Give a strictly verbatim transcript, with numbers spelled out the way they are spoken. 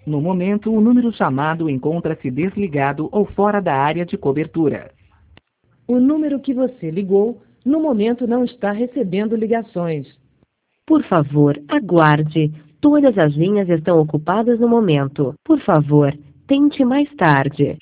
No momento, o número chamado encontra-se desligado ou fora da área de cobertura. O número que você ligou, no momento não está recebendo ligações. Por favor, aguarde. Todas as linhas estão ocupadas no momento. Por favor, tente mais tarde.